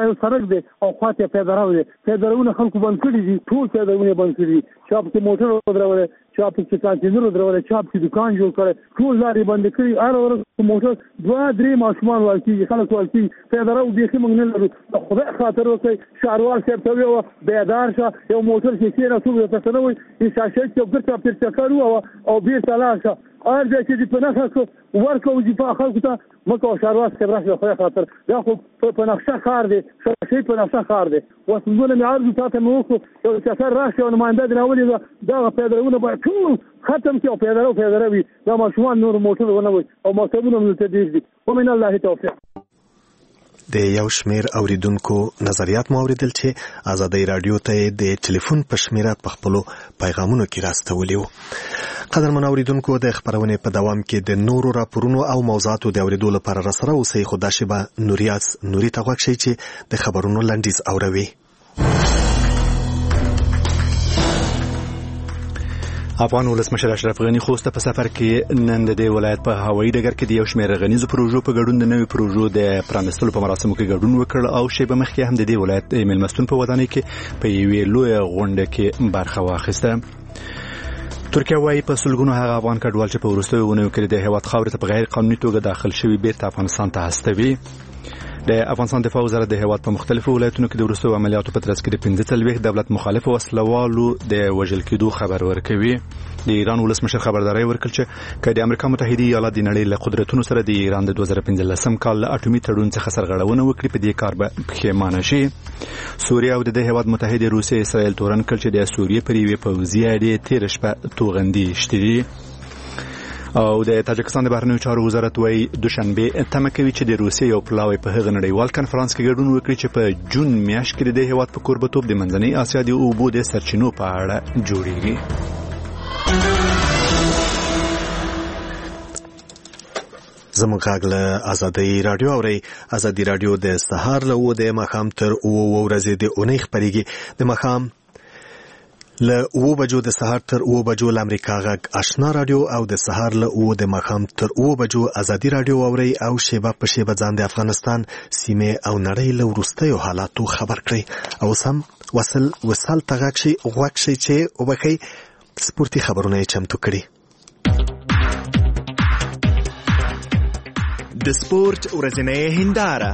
یو سړک دی او خواته پیدراو دی پیدراونه خلکو بند کړي دي ټول پیدراونه بند کړي چا په موټر ودرول چا په کانتینر ودرول چا په دکان جوړ کړي ټول لارې بند کړي هر ورځ موټر 2-3 ماشومان ورکی خلک ورکی پیدراو بيخي موږ نه لرو خدای خاطر وکړي شهروال صاحب ته یو بیدار شه یو موټر چې کېره څو ته تنوي چې شاشه چې ګرځا پر چکرو او بیر تلاشه ارجه چې په نخښه ورکو چې په خلکو ته مکو شهروال صاحب راځي خدای خاطر دا خو په نقشه خار دی شي په نقشه خار دی وسمونه مې عرض تاسو مو وکړو چې سفر راشي او نماینده راولي دا پیدرونه به ټول ختم شي او پیدروي دا ماشومان نور موټر ونه وي او مکتبونه مو ته دي ومن الله توفیق. د یو شمیر اوریدونکو نظریات مو اوریدل چې آزادۍ رادیو ته د ټلیفون په شمیره په خپل پیغامونو کې راستولیو. قدرمن اوریدونکو د خبرونه په دوام کې د نورو راپورونو او موضوعاتو د اوریدو لپاره راسره اوسئ خو دا شی به نوري تغوښ شي چې د خبرونو لنډیز اوروي. افغان ولسمشر اشرف غنی خوسته په سفر کې نن د ولایت په هوایي ډګر کې د یو شمېر غنیزو پروژو په ګډون د نوې پروژو د پرانستلو په مراسمو کې ګډون وکړ او شیبه مخکې هم د ولایت میلمستون په ودانۍ کې په یوې لویه غونډه کې برخه واخیسته. ترکیه وايي په سلګونو هغه افغان کډوال چې په وروستیو ونیو کې د هیواد خاورې ته په غیر قانوني توګه داخل شوي بیرته افغانستان ته هستوي. د افغانستان دفاع وزارت د هیواد په مختلفو ولایتونو کې د وروستیو عملیاتو په ترڅ کې د 45 دولت مخالف وسلوالو د وژل کېدو خبر ورکوي. د ایران ولسمشر خبرداري ورکړ چې د امریکا متحده ایالات د نړۍ له قدرتونو سره د ایران د 2015 کال اټومي تړون څخه سرغړونه وکړي په دې کار به پښیمانه شي. سوریه او د هیواد متحده روسیه اسرائیل تورن کړ چې د سوریه پر یوې پوځي اډې تیر شپه توغندي شتري. او د تاجکستان د بهرنیو چارو وزارت وايي دوشنبه تمه کوي چې د روسیې یو پلاوی په هغه نړیوال کنفرانس کې ګډون وکړي چې په جون میاشت کې د هیواد په کوربتوب د منځنۍ اسیا د اوبو د سرچینو په اړه جوړیږي. زموږ غږ له آزادۍ رادیو اوري. آزادۍ رادیو د سهار له 9 د ماښام تر 9 ورځې د اونۍ خبريږي. د ماښام له 9 بجو د سهار تر 9 بجو ل امریکا غږ آشنا رادیو او د سهار له 9 د ماښام تر 9 بجو آزادۍ رادیو اوري او شیبه په شیبه ځان د افغانستان سیمه او نړۍ له وروستیو حالاتو خبر کړي او سم وصل تغاک شي غوښ شي چې وبخي سپورتي خبرونه چمتو کړي. د سپورت ورځنۍ هنداره.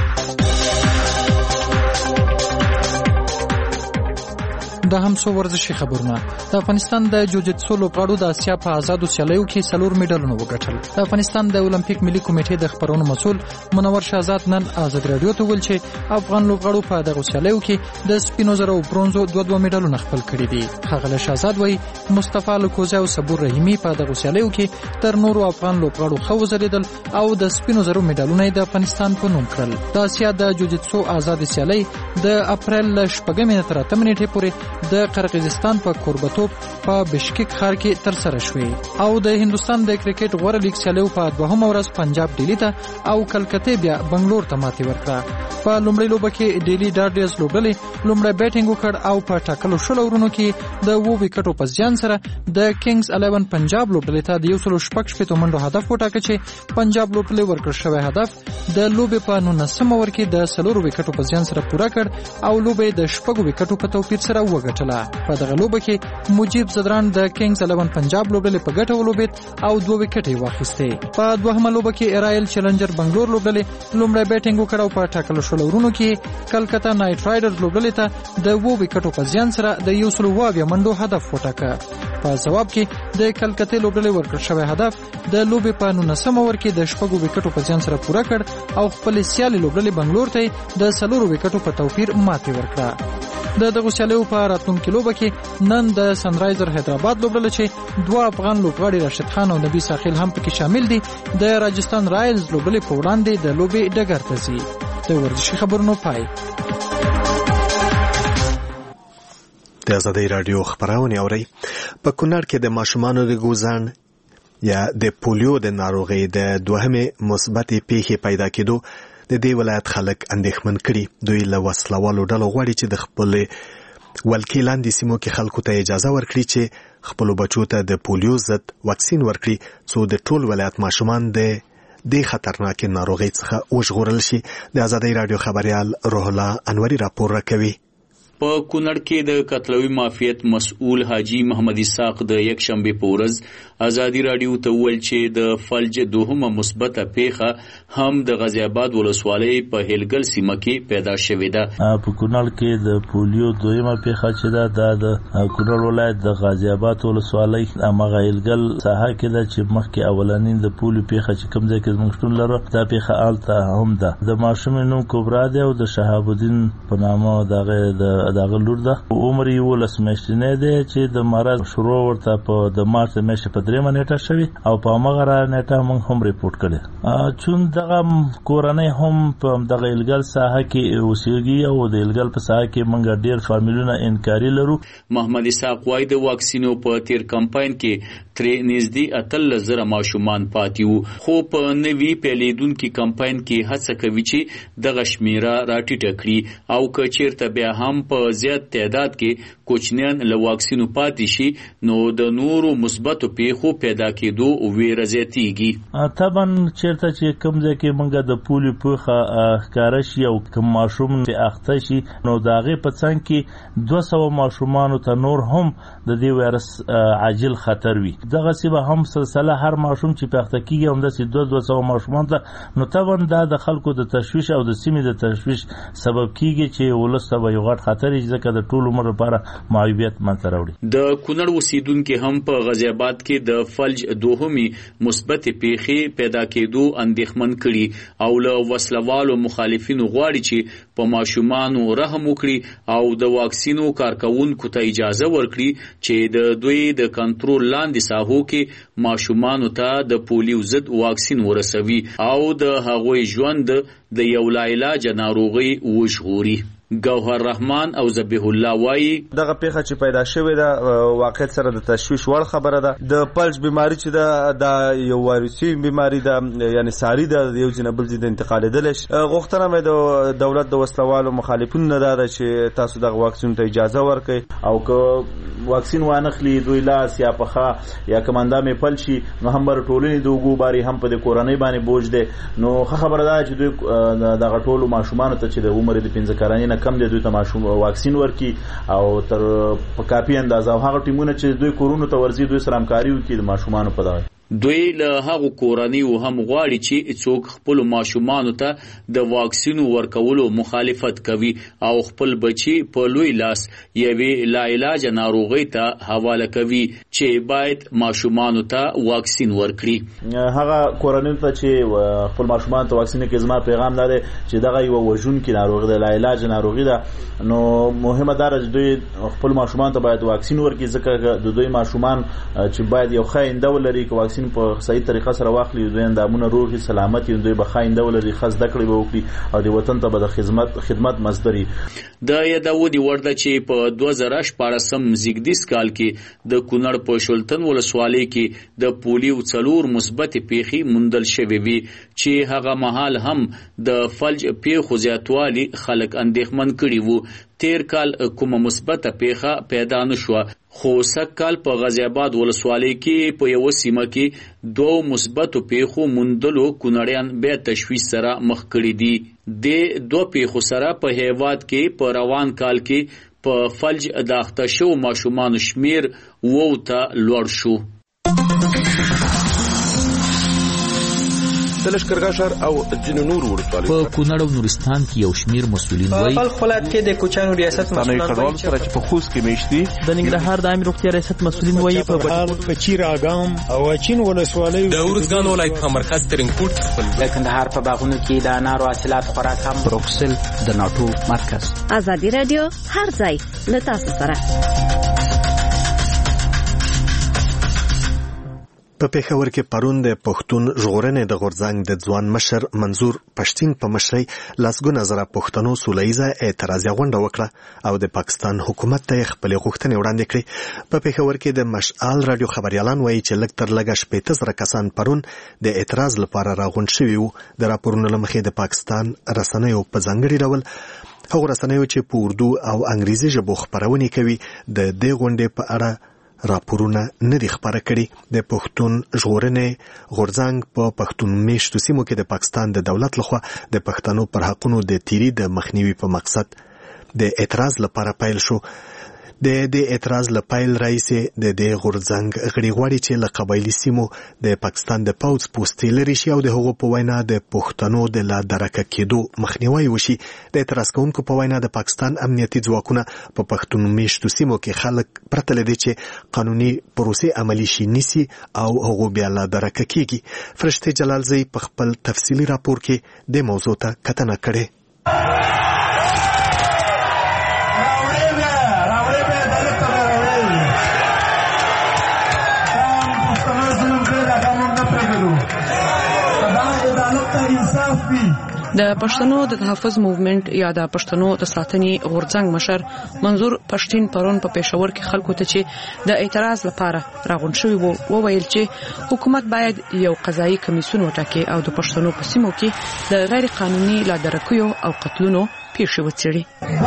د هم څو ورزشي خبرونه. د افغانستان د جوجیتسو لوبغاړو د اسیا په آزادو سیالیو کې 4 میډالونه وګټل. د افغانستان د اولمپیک ملي کمیټې د خبرونو مسؤل منور شهزاد نن آزاد رادیو ته ویل چې افغان لوبغاړو په دغه سیالیو کې د سپینو زرو او برونزو 2 میډالونه خپل کړي دي. ښاغلی شهزاد وایي مصطفی لکوزه او صبور رحیمي په دغه سیالیو کې تر نورو افغان لوبغاړو ښه وځلیدل او د سپینو زرو میډالونه د افغانستان په نوم کړل. د اسیا د جوجیتسو آزاد سیالي د اپریل 8 تر 8 نیټې پورې د قرقیزستان په کوربتوب په بشکک ښار کې تر سره شوې او د هندستان د کرکټ غوړه لیګ سیالیو په 2 ورځ پنجاب ډیلی ته او کلکته بیا بنگلور ته ماتې ورکړه. په لومړۍ لوبه کې ډیلی ډارډیز لوبډلې لومړی بیټینګ وکړ او په ټاکلو شل اورونو کې د 2 وکټو په زیان سره د کینګز 11 پنجاب لوبډلې ته د 116 منډو هدف وټاکه چې پنجاب لوبډلې ورکړ شوی هدف د لوبې په 19 اور کې د 4 وکټو په زیان سره پوره کړ او لوبې د 6 وکټو په توپیر سره وګټله. په دغه لوبه کې مجيب زدران د کینګز 11 پنجاب لوبډلې په ګټه ولوبید او 2 وکټې واخیستې. په دوهمه لوبه کې رایل چیلنجر بنگلور لوبډلې لومړی بیټینګ وکړ او په ټاکلو شل اورونو کې کلکته نایټ رایډرز لوبډلې ته د 2 وکټو په زیان سره د 120 منډو هدف وټاکه. په جواب کې د کلکته لوبډلې ورکړ شوی هدف د لوبې په 19 اور کې د 6 وکټو په زیان سره پوره کړ او خپل سیالي لوبډلې بنگلور ته د 4 وکټو په توپیر ماتې ورکړه. د دغه سیالیو په راتلونکي لوبه کې نن د سنرایزر حیدرآباد لوبډله چې 2 افغان لوبغاړي راشد خان او نبی ساخیل هم پکې شامل دي د راجستان رایلز لوبډلې په وړاندې د لوبې ډګر ته ځي. د ورزشي خبرونو پای. د آزادۍ رادیو خبرونه اوري. په کونړ کې د ماشومانو د ګوزن یا د پولیو د ناروغۍ د دوهمه مثبتې پیښې پیدا کېدو د دې ولایت خلک اندېښمن کړي. دوی له وسلوالو ډلو غواړي چې د خپل ولکې لاندې سیمو کې خلکو ته اجازه ورکړي چې خپل بچو ته د پولیو ضد واکسین ورکړي څو د ټول ولایت ماشومان د د خطرناک ناروغي څخه وژغورل شي. د ازادي رادیو خبريال روح الله انوري راپور راکوي. په کونړ کې د قتلوي مافیت مسؤل حاجی محمد اسحاق د یک شنبه په ورځ ازادي رادیو ته ویل چې د فلج دوهمه مثبته پیښه هم د غازی آباد ولسوالۍ په هلګل سیمه کې پیدا شوې ده. په کونړ کې د پولیو دویمه پیښه چې ده د کونړ ولایت د غازی آباد ولسوالۍ هغه هلګل ساحه کې ده چې مخکې اولنین د پولیو پیښه چې کوم ځای کې زموږ شتون لرو دا پیښه الته هم ده. د ماشوم نوم کبرا دی او د شهاب الدین په نامه دغه لور ده. عمر یې 19 میاشتې دی چې د مرض شروع ورته په د مارچ میاشتې په 3 نیټه شوی او په هغه نیټه موږ هم ریپورت کړی. چون دغه کورنۍ هم په دغه هلګل ساحه کې اوسېږي او د هلګل په ساحه کې موږ ډېر فامیلونه انکاري لرو. محمد اسحاق وايي د واکسینو په تیر کمپاین کې ترې نږدې 13,000 ماشومان پاتې وو، خو په نوي پیلیدونکو کمپاین کې هڅه کوي چې دغه شمیره راټیټه کړي او که چیرته بیا هم په زیات تعداد کې کوچنیان له واکسینو پاتې شي نو د نورو مثبتو پیښو پیدا کېدو ویره زیاتېږي. طبعا چیرته چې کوم ځای کې موږ د پولیو پیښه ښکاره شي او کوم ماشوم چې اخته شي نو د هغې په څنګ کې 200 ماشومانو ته نور هم د دې وایرس عاجل خطر وي. دغسې به هم سلسله هر ماشوم چې په اخته کېږي همداسې 200 ماشومان ته نو طبعا دا د خلکو د تشویش او د سیمې د تشویش سبب کېږي چې ولس ته به یو غټ خطر ځکه د ټول عمر لپاره معیوبیت منځته راوړي. د کونړ اوسیدونکو هم په غازی آباد کې د فلج دوهمي مثبت پیښې پیدا کېدو اندېښمن کړي او له وسلوالو مخالفینو غواړي چې په ماشومانو رحم وکړي او د واکسینو کارکونکو ته اجازه ورکړي چې د دوی د کنټرول لاندې ساحو کې ماشومانو ته د پولیو ضد واکسین ورسوي او د هغوی ژوند د یو لاعلاج ناروغي وژغوري. گوهر رحمان او ذبیح الله وایي دغه پیښه چې پیدا شوې ده واقعیت سره د تشویش وړ خبره ده. د پلج بیماری چې ده د یو وایروسي بیماری ده یعنی ساری ده د یو جنبل د انتقالېدل شي. غوښتنه مې د دولت د وسلوالو مخالفینو نه ده چې تاسو دغه واکسین ته اجازه ورکړئ او که واکسین وانخلي دوی لاس یا پخه یا کماندا مې پل شي نو هم بر ټولنې د وګو باري هم په د کورنۍ باندې بوج ده. نو خبره ده چې دوی دغه ټولو ماشومان ته چې د عمر د 15 کلنۍ کم دي دوی ته ماشوم واکسین ورکي او تر په کافي اندازه هغه ټیمونه چې دوی کورونو ته ورځي دوی سره همکاري وکړي د ماشومانو په دغه دوی له هغو کورنیو هم غواړي چې څوک خپل ماشومانو ته د واکسینو ورکولو مخالفت کوي او خپل بچي په لوی لاس یوې لاعلاج ناروغي ته حواله کوي چې باید ماشومانو ته واکسین ورکړي. هغه کورنیو ته چې خپل ماشومان ته واکسین کې زما پیغام دی چې دغه یو وژونکې ناروغي ده، لاعلاج ناروغي ده. نو مهمه ده چې دوی خپل ماشومان ته باید واکسین ورکړي ځکه د دوی ماشومان چې باید یو ښه آینده ولري که واکسین په صحیح طریقه سره واخلي دوی اندامونه روغ سلامت دوی به ښه آینده ولري، ښه زده کړې به وکړي او د وطن ته به د خدمت مصدر وي. د یادودي ورده چې په 2014 زیږدیز کال کې د کونړ په شولتن ولسوالۍ کې د پولیو 4 مثبت پیښې موندل شوې وي چې هغه مهال هم د فلج پیښو زیاتوالی خلک اندېښمن کړي وو. تیر کال کومه مثبت پیښه پیدا نشوه خو سکال په غازی آباد ولسوالۍ کې په یو سیمه کې 2 مثبت پیښو موندلو کونړیان به تشویش سره مخ کړي دي. د 2 پیښو سره په هیواد کې په روان کال کې په فلج داخته شو ماشومان شمیر وو ته لوړ شو. د لشکرګاه او ځینو نور ورسوالۍ په کونړ او نورستان کې یو شمیر مسؤلین وایي په خپلات کې د کوچانو ریاست مسؤلین وایي چې په خوست کې میشتي د ننګرهار د عامه روغتیا ریاست مسؤلین وایي په بټال کچیر اګام او چین ولسوالۍ د ورزګان ولایت په مرکز ترنګپورت خپل د کندهار په باغونو کې د انارو حاصلات خوراک هم بروکسل د ناتو مرکز. ازادي رادیو هر ځای له تاسو سره. په پېښور کې پرون د پښتون ژغورنې د غورځنګ د ځوان مشر منظور پښتين په مشرۍ لاسګونه زره پښتنو سولهیزه اعتراضي غونډه وکړه او د پاکستان حکومت ته خپل غوښتنې وړاندې کړې. په پېښور کې د مشعل رادیو خبريالان وایي چې لږ تر لږه 15 کسان پرون د اعتراض لپاره راغونډ شوي وو. د راپورونو لمخې د پاکستان رسنیو په ځانګړي ډول هغه رسنیو چې په اردو او انګریزي ژبه خبرونه کوي د دې غونډې په اړه راپورونه نه دي خبره کړي. د پښتون ژغورنې غورځنګ په پښتون میشتو سیمو کې د پاکستان د دولت لخوا د پښتنو پر حقونو د تیری د مخنیوي په مقصد د اعتراض لپاره پیل شو. د اعتراض لپاره رئیس د غورځنګ غړي غواړي چې له قبایلی سیمو د پاکستان د پوځ پوستې لري شي او د هغو په وینا د پښتنو د لا درکه کېدو مخنیوي وشي. د اعتراض کوونکو په وینا د پاکستان امنیتي ځواکونه په پښتون میشتو سیمو کې خلک پرته لدی چې قانوني پروسې عملی شي نیسي او هغو بیا لا درکه کیږي. فرشته جلالزی په خپل تفصیلی راپور کې د موضوع ته کتنه کړې. د پښتنو د تحفظ موومېنټ یا د پښتنو د ساتنې غورځنګ مشر منظور پښتين پرون په پېښور کې خلکو ته چې د اعتراض لپاره راغون شوی وو ویل چې حکومت باید یو قضایي کمیسیون وټاکي او د پښتنو په سیمو کې د غیر قانوني لادرکیو او قتلونو پیښې وڅېړي.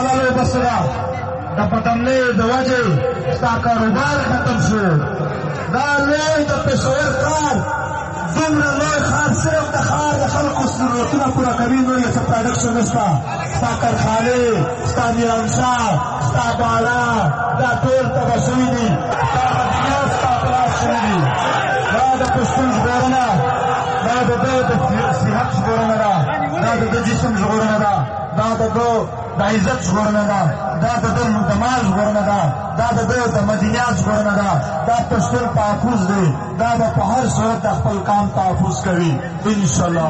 د پټنې د وجه ستا کاروبار ختم شو. دا لوی د پېښور کار دومره لوی خار صرف د خار د خلکو ضرورتونه پوره کوي. نو یې څه پروډکشن نشته. ستا کارخانې ستا میرانشاه ستا بالا دا ټول تباه شوي دي. ستا مدینه ستا پلاس شوي دي. دا د پښتون ژغورنه دا د ده د صحت ژغورنه ده. دا د ده جسم ژغورنه ده. دا د ده د عزت ژغورنه ده. دا د ده د مال ژغورنه ده. دا د ده د مدینات ژغورنه ده. دا پښتون تحفظ دی. دا به په هر صورت د خپل قام تحفظ کوي انشاءالله.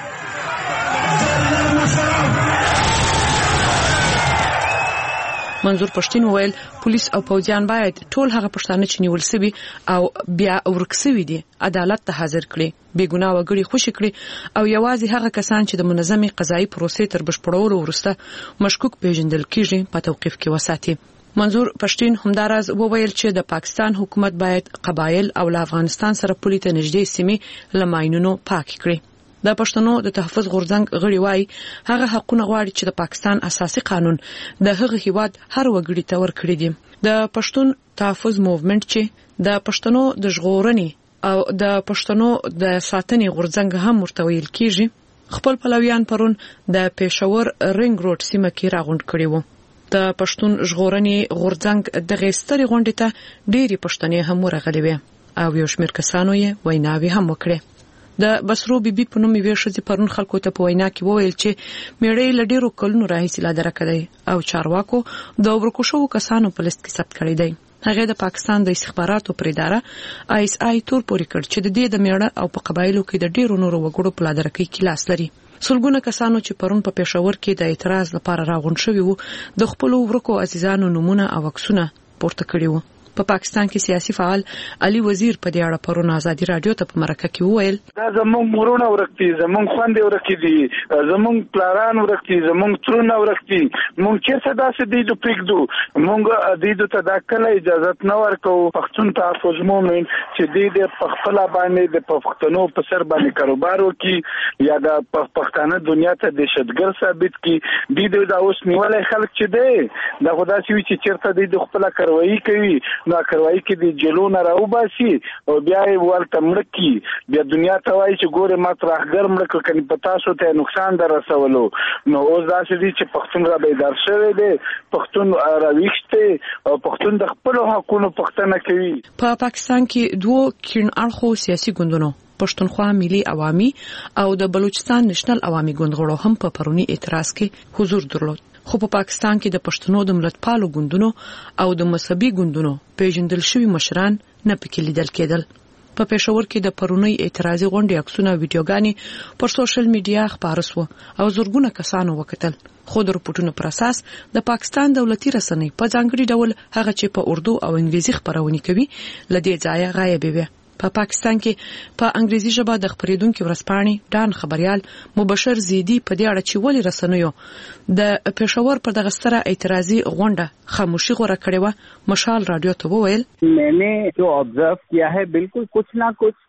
منظور پښتين وویل پولیس او پوځیان باید ټول هغه پښتانه چې نیول شوي او بیا ورک شوي دي عدالت ته حاضر کړي، بې ګناه وګړي خوشي کړي او یوازې هغه کسان چې د منظمې قضایي پروسې تر بشپړولو وروسته مشکوک پیژندل کیږي په توقیف کې وساتي. منظور پښتين همداراز وویل چې د پاکستان حکومت باید قبایل او افغانستان سره پولي ته نږدې سیمې له ماینونو پاک کړي. د پښتنو د تحفظ غورځنګ غړي وایي هغه حقونه غواړي چې د پاکستان اساسي قانون د هغه هیواد هر وګړي ته ورکړي دي. د پښتون تحفظ موومېنټ چې د پښتنو د ژغورنې او د پښتنو د ساتنې غورځنګ هم ورته ویل کیږي خپل پلویان پرون د پېښور رنګ روډ سیمه کې راغونډ کړي وو. د پښتون ژغورنې غورځنګ د غېستري غونډې ته ډېری پښتنې هم ورغلي وي او یو شمېر کسانو یې ویناوي هم وکړي. د بسرو بیبي په نوم یې ښځې پرون خلکو ته په وینا کې وویل چې میړې له ډېرو کلونو راهیسې لا درکه دی او چارواکو د ورکو شوو کسانو په لیست کې ثبت کړی دی. هغه د پاکستان د استخباراتو پر اداره ISI تور پورې کړ چې د دې د میړه او په قبایلو کې د ډېرو نورو وګړو په لا درکې کې لاس لري. سلګونه کسانو چې پرون په پېښور کې د اعتراض لپاره راغونډ شوي وو د خپل ورکو عزیزانو نمونه او عکسونه پورته کړي وو. په پاکستان کې سیاسي فعال علي وزیر په دې اړه پرون آزادي رادیو ته په مرکه کې وویل دا زموږ مرونه ورکتي زموږ خوندې ورکتي دي زموږ پلاران ورکتي زموږ ترونه ورکتي موږ چیرته داسې دي د پریږدو موږ دې ته دا کله اجازه نه ورکو. پښتون تحفظ موومېنټ چې دې په خپل باندې د پښتنو په سر باندې کاروبار وکړي یا د پښتانه دنیا ته دهشتګر ثابت کړي دې دا اوس نیولای خلک چې دی دا خدا سي چې چیرته دې د خپل کاروایی کوي نو کاروایی کې د جلون راو باسي او بیا یې ورته مړکی بیا دنیا ته وایي چې ګوره ما ترغر مړک کني پتا شو ته نقصان در رسولو. نو اوس داسې دي چې پښتون را بیدار شوی دی پښتون راويخته او پښتون د خپل حقوقو پښتنه کوي. په پاکستان کې دوه کین اړخو سیاسي ګوندونو پښتونخوا ملي عوامي او د بلوچستان نېشنل عوامي ګوند غړو هم په پرونی اعتراض کې حضور درلود. خو په پاکستان کې د پښتنو د ملتپالو ګوندونو او د مذهبي ګوندونو پیژندل شوی مشران نه پکې لیدل کېدل. په پېښور کې د پرونی اعتراضي غونډې عکسونه ویډیوګانې پر سوشل میډیا خپاره شو او زورګونه کسانو وکتل. خو د رپورټونو پر اساس د پاکستان دولتي رسنۍ په ځانګړي ډول هغه چې په اردو او انګلیزي خبرونه کوي لدې ځای غایب وي. په پاکستان کې په انګلیزي ژبه د خبرېدونکو ورسپانې ډان خبريال مبشر زیدی په دې اړه چې ولې رسنیو د پېښور پر دغه ستره اعتراضي غونډه خاموشي غوړه کړې و مشال رادیو ته وویل मैंने जो ऑब्जर्व किया है बिल्कुल कुछ ना कुछ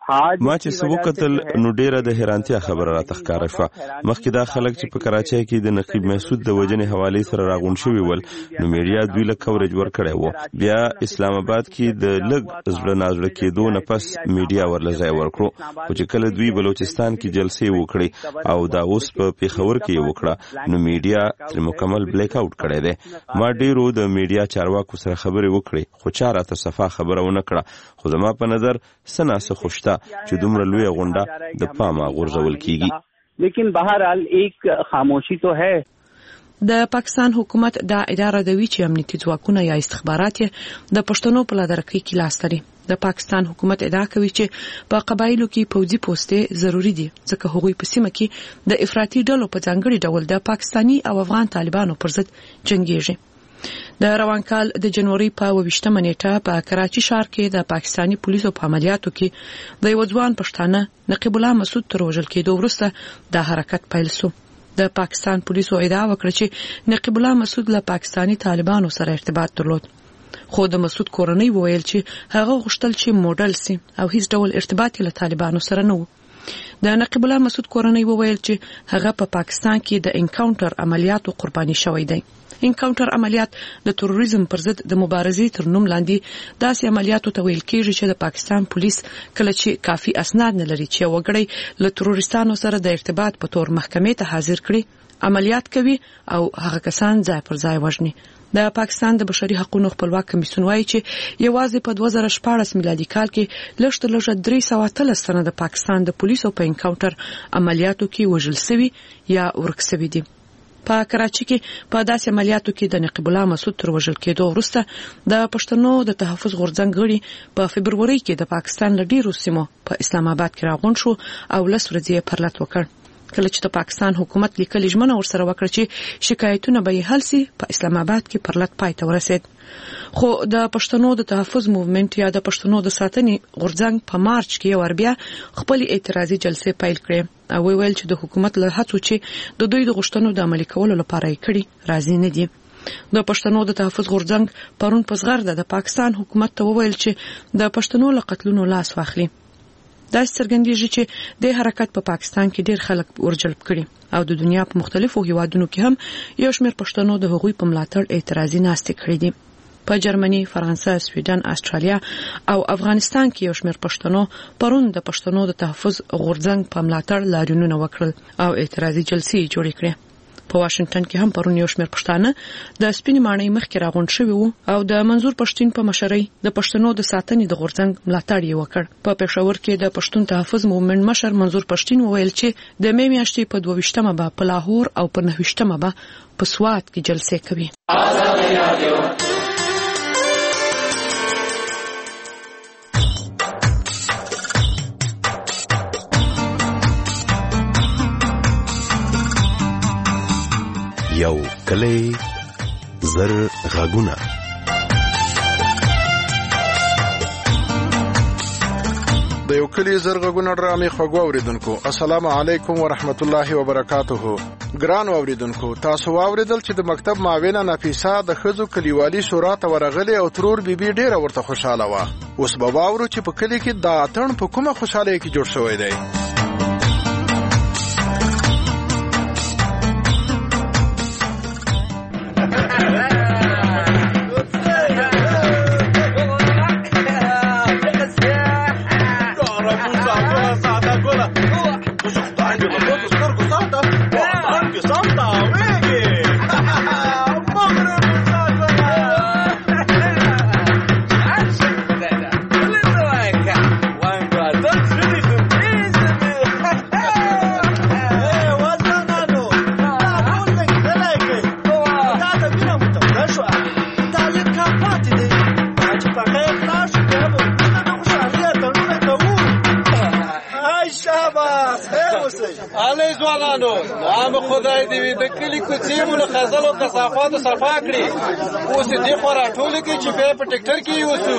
ما چې څه وکتل نو ډیره د حیرانتیا خبره راته ښکاره شوه. مخکې دا خلک چې په کراچۍ کې د نقیب محسود د وژنې حوالې سره راغونډ شوي ول نو میډیا دوی له کوریج ورکړی و. بیا اسلام آباد کې د لږ زړه نازړه کېدو نه پس میډیا ورله ځای ورکړو، خو چې کله دوی بلوچستان کې جلسې وکړي او دا اوس په پیښور کې وکړه نو میډیا تر مکمل بلیک آوټ کړی دی. ما ډیرو د میډیا چارواکو سره خبرې وکړې خو چا راته صفا خبره ونه کړه. خو زما په نظر څه ناسه خوشته چې دومره لویه غونډه د پامه غورځول کیږي. لیکن بہرحال ایک خاموشی تو ہے. د پاکستان حکومت دا اداره دوی چې امنیتي ځواکونه یا استخبارات د پښتنو په لادرکۍ کې لاس لري. د پاکستان حکومت ادعا کوي چې په قبایلو کې پوځي پوسټې ضروری دي ځکه هغوی په سیمه کې د افراطي ډلو په ځانګړي ډول د پاکستاني او افغان طالبانو پر ضد جنگيږي. د روان کال د جنوري په 28 نیټه په کراچي ښار کې د پاکستاني پولیسو په عملیاتو کې د یو ځوان پښتانه نقیب الله مسعود تر وژل کېدو وروسته د حرکت پیل شو. د پاکستان پولیسو ادعا وکړه چې نقیب الله مسعود له پاکستاني طالبانو سره ارتباط درلود، خو د مسعود کورنۍ وویل چې هغه غوښتل چې موډل سي او هیڅ ډول ارتباط له طالبانو سره نه و. د نقیب الله مسعود کورنۍ وویل چې هغه په پاکستان کې د انکاونټر عملیاتو قرباني شوی دی. انکاونټر عملیات د تروریزم پر ضد د مبارزې تر نوم لاندې داسې عملیاتو ته ویل کېږي چې د پاکستان پولیس کله چې کافي اسناد نه لري چې وګړي له تروریستانو سره د ارتباط په تور محکمې ته حاضر کړي عملیات کوي او هغه کسان ځای پر ځای وژني. د پاکستان د بشري حقوقو خپلواک کمیسیون وایي چې یوازې په 2014 میلادي کال کې لږ 313 تنه د پاکستان د پولیسو په انکاونټر عملیاتو کې وژل شوي یا ورک شوي دي. په کراچي کې په داسې عملیاتو کې د نقیب الله مسعود تر وژل کېدو وروسته د پښتنو د تحفظ غورځنګ غړي په فبروري کې د پاکستان له ډیرو سیمو په اسلام آباد کې راغونډ شو او لس ورځې پرلط وکړ. کله چې د پاکستان حکومت لیکلي ژمنه ورسره وکړه چې شکایتونه به حل شي په اسلام آباد کې پرلط پای ته ورسید. خو د پښتنو د تحفظ موومېنټ یا د پښتنو د ساتنې غورځنګ په مارچ کې وربیا خپل اعتراضي جلسې پیل کړې او ویل چې د حکومت له هڅو چې د دوی د غوښتنو د عملي کولو لپاره یې کړي راضي نه دي. د پښتنو د تحفظ غورځنګ پرون په زغرده د پاکستان حکومت ته وویل چې د پښتنو له قتلونو لاس واخلي. دا څرګندېږي چې د حرکت په پاکستان کې ډېر خلک ورجلب کړي او د دنیا په مختلفو هیوادونو کې هم یو شمېر پښتنو د هغوی په ملاتړ اعتراضي ناستې کړې دي. په جرمني، فرانسه، سویډن، استرالیا او افغانستان کې یو شمېر پښتنو پرون د پښتنو د تحفظ غورځنګ په ملاتړ لاریونونه وکړل او اعتراضي جلسې جوړې کړې. په واشنگټن کې هم پرون یو شمېر پښتانه د سپینې ماڼۍ مخکې راغونډ شوي وو او د منظور پښتين په مشرۍ د پښتنو د ساتنې د غورځنګ ملاتړ یې وکړ. په پېښور کې د پښتون تحفظ موومېنټ مشر منظور پښتين وویل چې د مې میاشتې په 22مه به په لاهور او په 9مه به په سوات کې جلسې کوي. یو کلی زر غاګونه. د یو کلی زر غاګونه ډرامې خوږو اوریدونکو السلام علیکم ورحمت الله وبرکاته. ګران اوریدونکو تاسو واوریدل چې د مکتب معاونه نفیسه د خزو کلیوالي شورا ته ورغلې او ترور بیبي ډیره ورته خوشاله و. اوس به واورو چې په کلی کې د اتن په کومه خوشاله کې جوړ شوی دی. ځوانانو نام خدای دې وي د کلي کوڅې مو له خزل او کثافاتو صفا کړي اوس دې خو راټولې کې چې په ټیکټر کې یوسو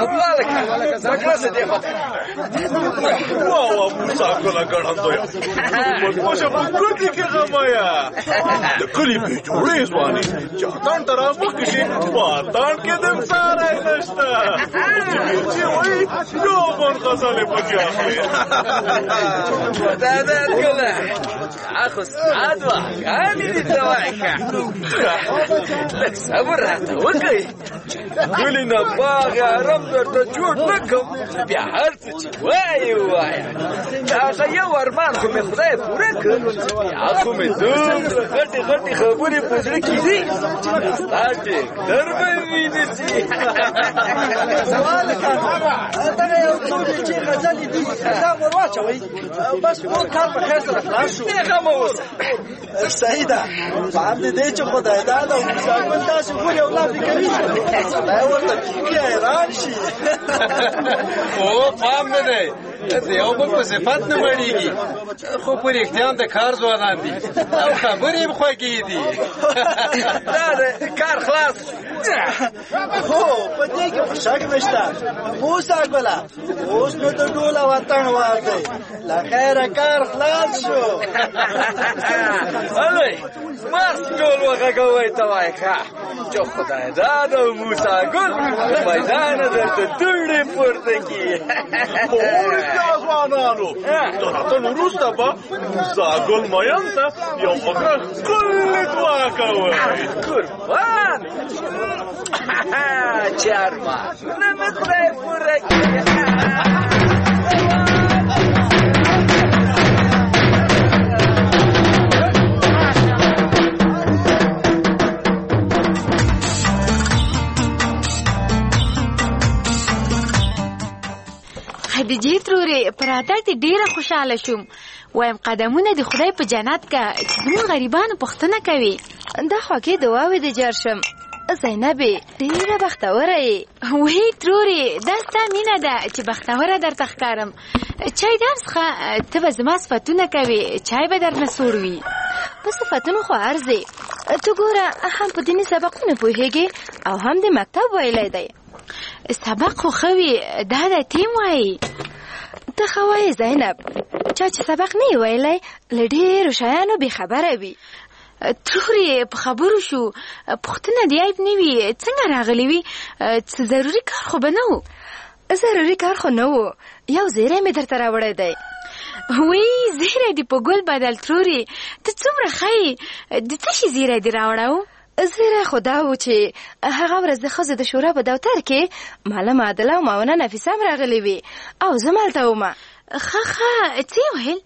واه موسی کوله ګړندویا موږ په کوټي کې غمایا د کلي په جوړې ځواني چاتان تر مخ شي پاتان کې دم سارای نشته چې وای یو مون غزل پکې اخلي دا کله اخو سعادوا کامل دي توایکا لک صبر راته وکړئ کلی نه باغ عرب درته جوړ نکم بیا هر څه چې وایي ووایه هغه یو ارمان خو مې خدای پوره کړ بیا خو مې دومره غټې غټې خبرې په زړه کې دي چې ستا ټیکټر به مې نیسي دغه یو څو چې غزلې دي دا ور واچوئ بس ټول کار په خیر سره خلاص شو غمه اوسه صحیح ده په همدې دی چې خدای دا د موسیګل داسې ګوري او لافې کوي سړی ورته کېږي حیران شي او پام نه دی د یو بل په صفت نه مړېږي خو په رښتیا د کار ځوانان دي او خبرې یې خوږې دي دا د کار خلاص هو په دې کې شک نشته موسیګله اوس نو د ډوله وطن وار دی له خیره کار خلاص شو الوی ماس ټول وغږوئ ته وایي ښه چې خدای دا د موسی ګل میدان درته دوړې پورته کړي ځوانانو د راتلو وروسته به موسی ګل میان ته یو فقره ښکلې دعا کوئ قربان چې ارمانونه مې خدای پوره کړي خدیجې ترورې پر راتګ دې ډېره خوشحاله شوم وایم قدمونه د خدای په جنت کا چې زموږ غریبانو پوښتنه کوي دا خوږې دعاوې دې جار شم زینبې ډېره بختوره یې وی ترورې دا ستا مینه ده چې بختوره درته ښکارم چای دم څښه ته به زما صفتونه کوې چای به درنه سوړ وي په صفتونو خو ارزې ته ګوره هم په دیني سبقونه پوهېږې او هم د مکتب ویلی دی سبق خو ښه وي دا د تیم وایي ته ښه وایې زینب چا چې سبق نه یې ویلی له ډېرو شیانو بېخبره وي ترورې په خبرو شو پوښتنه د عیب نه وي څنګه راغلی وي څه ضروري کار خو به نه و ضروري کار خو نه و یو زیری مې درته راوړی دی وی زیری دې په ګل بدل ترورې ته څومره ښه یې د څه شي زیری دې راوړی زیری خو دا و چې هغه ورځ د ښځو د شورا په دفتر کې معلم عادله او معاونه نفیسه هم راغلې وې او زه مالته ومه ښه څه یې ویل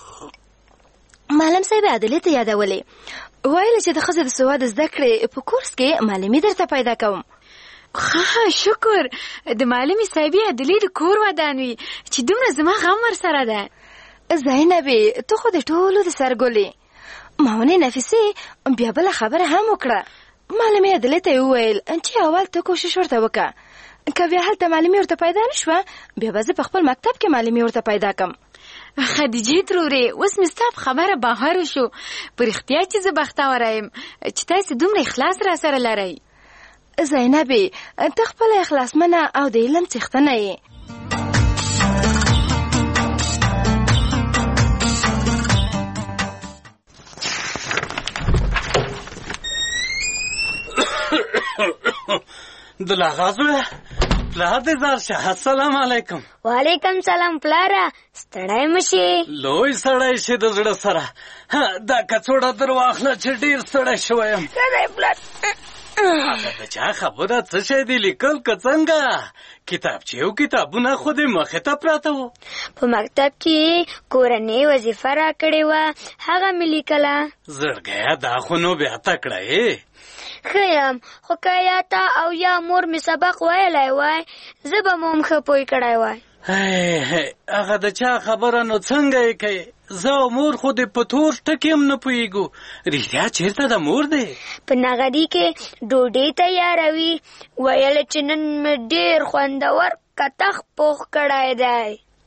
معلم صاحب عادلې ته یادولې ویل چې د ښځو د سواد زده کړې په کورس کې معلمي درته پیدا کوم ښه شکر د معلمې صاحبې عادلې د کور ودان وي چې دومره زما غم ورسره ده زینبې ته خو د ټولو د سر ګلې معاونې نفیسې بیا بله خبره هم وکړه معلمې عادلې ته یې وویل چې اول ته کوشش ورته وکړه که بیا هلته معلمي ورته پیدا نه شوه بیا به زه په خپل مکتب کې معلمي ورته پیدا کړم خدیجې ترورې اوس مې ستا په خبره باور شو په رښتیا چې زه بختوره یم چې تاسې دومره اخلاص را سره لرئ زینبې ته خپله اخلاصمنه او د علم څښتنه یې دلاغازوه پلار دې زار شه السلام علیکم وعلیکم سلام پلاره ستړی مشي لوی سړی شي د زړه سره دا کڅوړه در واخله چې ډېر ستړی شوی یم د چا خبره څه شی دی لیکل که څنګه کتابچې او کتابونه خو دې مخې ته پراته وو په مکتب کې کورنۍ وظیفه راکړې وه هغه مې لیکله زړګیه دا خو نو بیا تکړه یې ښه یم خو که یا تا او یا مور مې سبق ویلی وای زه به مو هم ښه پوه کړی وای هغه د چا خبره نو څنګه یې کوې زه او مور خو دې په تور ټکي هم نه پوهېږو رښتیا چېرته د مور دی په نغدي کې ډوډۍ تیاروي ویل چې نن مې ډېر خوندور کتخ پوخ کړی دی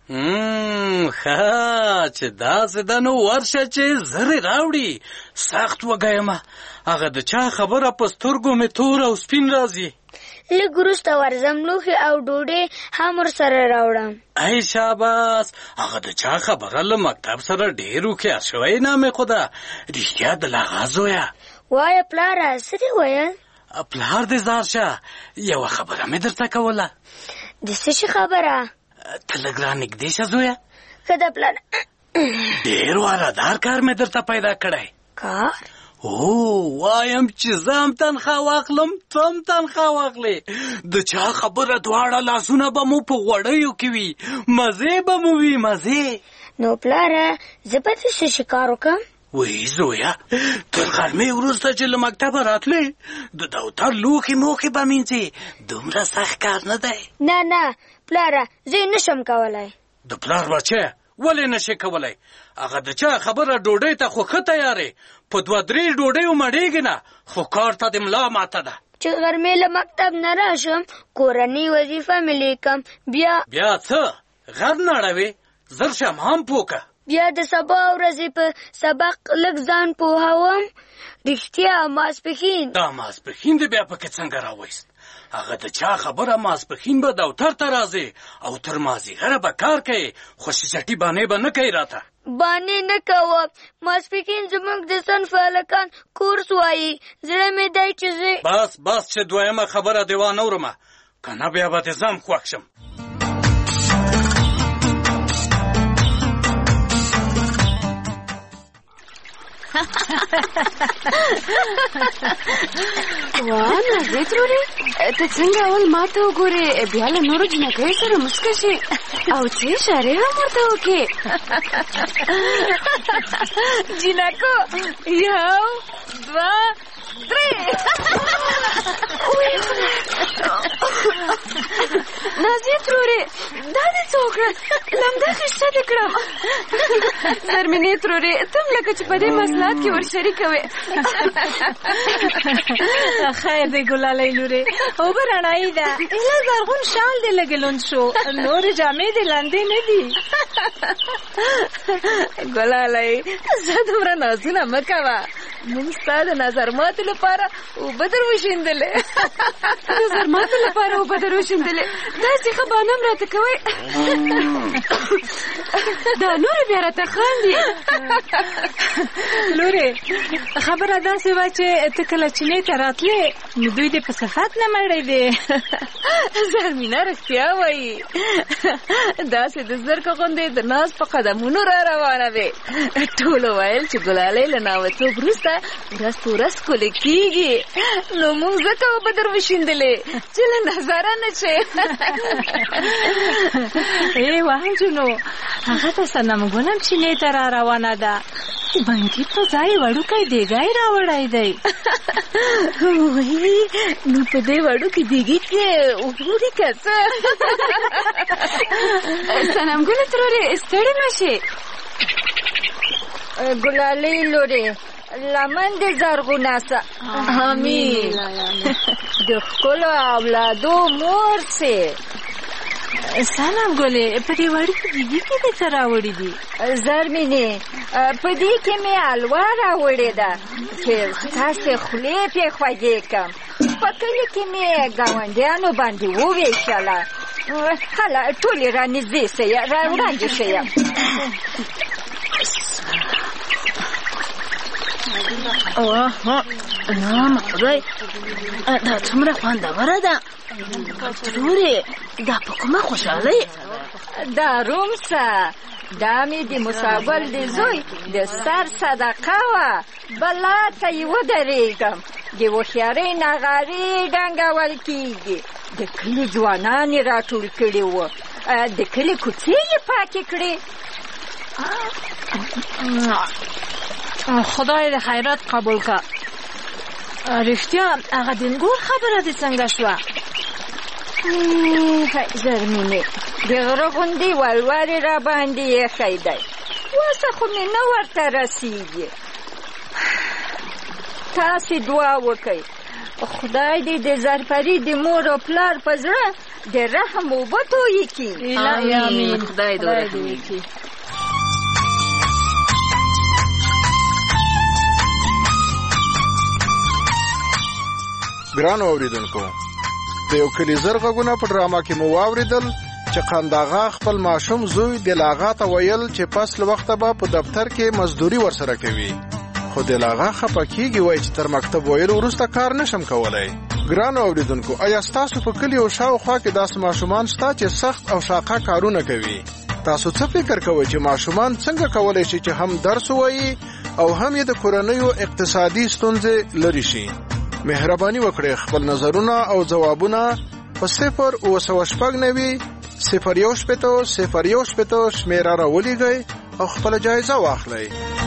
ښه چې داسې ده نو ورشه چې زرې راوړي. سخت وږی یم. هغه د چا خبره په سترګو مې تور او سپین راځي. لږ وروسته ورځم، لوښي او ډوډۍ هم ورسره راوړم. ای شاباس، هغه د چا خبره له مکتب سره ډېر هوښیار شوی نامې خو ده. رښتیا د لاغا زویه. وایه پلاره، څه دې ویل؟ پلار دې ځار شه، یوه خبره مې درته کوله. د څه شي خبره؟ ته لږ رانږدې شه زویه. که د پلار ډېر وارادار کار مې درته پیدا کړی. کار؟ وایم چې زه هم تنخوا واخلم، ته هم تنخوا واخلې. د چا خبره دواړه لاسونه به مو په غوړیو کې وي، مزې به مو وي مزې. نو پلاره زه به د څه شي کار وکړم؟ وی زویه، تر غرمې وروسته چې له مکتبه راتلې د دفتر لوښي موښي به مینځې. دومره سخت کار نه دی. نه پلاره، زه یې نشم کولی. د پلار بچی ولې نشې کولی؟ هغه د چا خبره ډوډۍ ته خو ښه تیارې، په 2-3 ډوډیو مړېږي نه، خو کار ته د ملا ماته ده. چې غرمې له مکتب نه راشم، کورنۍ وظیفه مې لیکم، بیا څه غر نه اړوې؟ زر شم هم پوکه. بیا د سبا ورځې په سبق لږ ځان پوهوم. رښتیا ماسپښین. دا ماسپښین دې بیا پکې څنګه راوایست؟ هغه د چا خبره ماسپښین به دفتر ته راځې او تر مازدیګره به کار کوې، خوشي چټي بانې به نه کوې راته. بانې نه کوم. ماسپښین زموږ د صنف هلکان کورس وایي. زړه مې دی چې زه بس چې دویمه خبره دې وانه ورمه، که نه بیا به دې ځم خوښ شم. واه نازیې ترورې، ته څنګه اول ما ته وګورې بیا له نورو جنکیو سره مسکه شې او څه اشارې هم ورته وکړې. جنکو 1 2 3. نازیې ترورې، دا دې څه وکړه؟ لمده خشته دې کړم. زرمینې ترورې، ته هم لکه چې په دې مسلات کې ورشریکه وې. خیر دی ګلالۍ لورې، اوبه رڼایي ده. ایله زرغون شال دې لږ لوند شو، نورې جامې دې لندې نه دي. ګلالۍ زه دومره نازونه مه کوه، موږ ستا د نظر ماتو لپاره اوبه در وشیندلې. نظر ماتو لپاره اوبه در وشیندلې؟ داسې ښه بانه هم راته کوئ. دا نورې بیا راته خاندي. لورې خبره داسې وه چې ته کله چینې ته راتلې نو دوی دې په صفت نه مړی دی. زرمینه رښتیا وایي، داسې د زرکه غوندې د ناز په قدمونو را روانه وې. ټولو ویل چې ګلالۍ له ناوتوب وروسته ورځ په ورځ ښکلې کېږي، نو موږ ځکه اوبه در وشیندلې چې له نظره نه شې. ای واه جنو، هغه ته صنم ګلم چینې ته را روانه ده. بانکي په ځای وړوکی دیګی راوړی دی. نو په دې وړوکي دیګي کې وګورې که څه. صنم ګله ترورې ستړې مه شې. ګلالۍ لورې لمن دې زرغونه سه. امین. د ښکلو اولادو مور سې. سلام ګلې، په دې وړوکي دیګي کې دې څه راوړي دي؟ زرمینې، په دې کې مې حلوا راوړې ده چې ستاسې خولې پې خوږې کړم. په کلي کې مې ګاونډیانو باندې وویشله. هله ټولې را نږدې سئ، را وړاندې شئ. نام خدای، دا څومره خوندوره ده. ترورې دا په کومه خوشحالۍ؟ دا روم سه، دا مې د مساګل د زوی د سر صدقه وه. بلا ته یې ودرېږم. د هوښیارۍ نغارې ډنګول کېږي. د کلي ځوانان یې راټول کړي وو، د کلي کوڅې یې پاکې کړې. خدای د خیرات قبول که. رښتیا هغه دینګور خبره دې څنګه شوه؟ زرمینې، د غره غوندې ولورې را باندې ایښی دی، وسه خو مې نه ورته رسېږي. تاسې دعا وکئ خدای دې د زرپري د مور او پلار په زړه د رحم اوبه تویې کړي. آمین. خدای دې رحم وکړي. ګران اوریدونکو، د یو کلی زر غږونه په ډرامه کې مو واوریدل چې قنداغا خپل ماشوم زوی دلاغا ته ویل چې فصل وخت به په دفتر کې مزدوري ورسره کوي، خو دلاغا خپه کیږي وای چې تر مکتب ویل وروسته کار نشم کولای. ګران اوریدونکو، آیا تاسو په کلی او شاوخوا کې داسې ماشومان شته چې سخت او شاقه کارونه کوي؟ تاسو څه فکر کوئ چې ماشومان څنګه کولای شي چې هم درس ووایي او هم یې د کورنیو اقتصادي ستونزې لري شي؟ مهرباني وکړئ خپل نظرونه او ځوابونه په 0 شپېته شمېره راولېږئ او خپل جایزه واخلئ.